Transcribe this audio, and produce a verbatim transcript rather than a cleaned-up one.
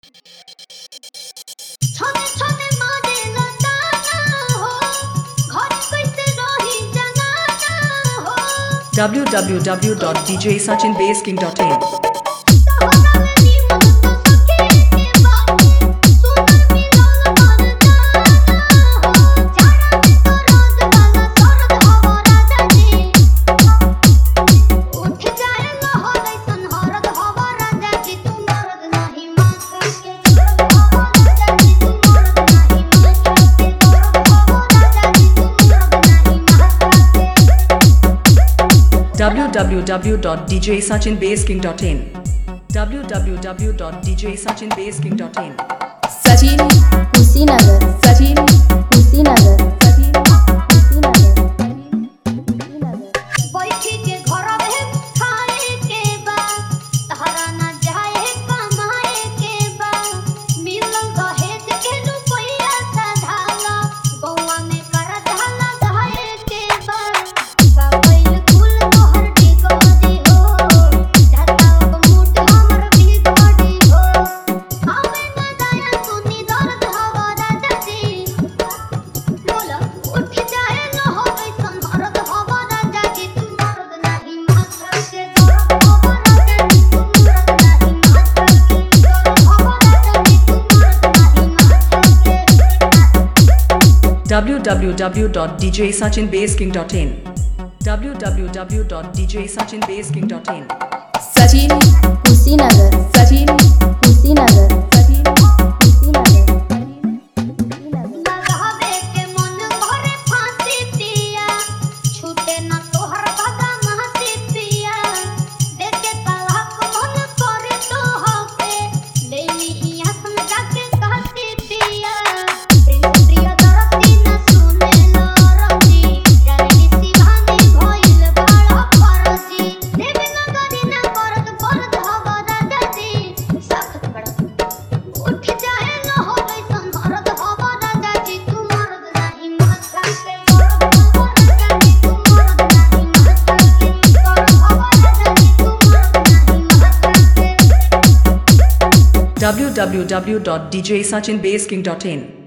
छने छने मारेला ताना हो घर कैसे रही जनाना हो w w w dot d j sachin bass king dot in तोहरा में निमन तो सखे के बाबू सुनर मिलन मन जाना हो जाड़ा में तो रोज वाला सरद हवा राजा जी उठ जाए लहर ऐसन हरद हवा राजा जी तू मरद नहीं मास के सरद हवा राजा जी तू मरद नहीं मास के सरद हवा राजा जी तू मरद नहीं मास के w w w dot d j sachin bass king dot in w w w dot d j sachin bass king dot in Sachin Kushinagar Sachin Kushinagar Sachin Kushinagar Kushinagar बैठी के घर में खाए के बा तहरा ना जाए कमाए के बा मिलन दहेज के रुपया साधाला बउआ में कर धाला धाए के बा बाबैल फूल तोहर डिगोरी हो जाताव मुठ हमर बिगड़ी हो हमें ना दया सुनी दर्द हवा राजा जी बोला उठ जाए न हो कैसन मरद हवा राजा जी तू मरद नहीं मास के दर्द हवा राजा जी तू मरद नहीं मास के दर्द हवा राजा जी तू मरद नहीं मास के w w w dot d j sachin bass king dot in w w w dot d j sachin bass king dot in Sachin Kushinagar Sachin Kushinagar Sachin Kushinagar Kushinagar लगावे के मन भरे फांसी पिया छूटे न तोहर बदमाशी पिया देखे तलाक मन करे तो होके लेली इहाँ सन जाके कहती पिया प्रिय प्रिय दरदी न सुने लरजी जाने शिवानी भइल बाड़ा परजी देवे नगरी न करत बरद हवा राजा जी सख्त बड़ा उठ जाए न हो कैसन मरद हवा राजा जी तू मरद नहीं मास के दर्द हवा राजा जी तू मरद नहीं मास के दर्द हवा राजा जी तू मरद नहीं मास के w w w dot d j sachin bass king dot in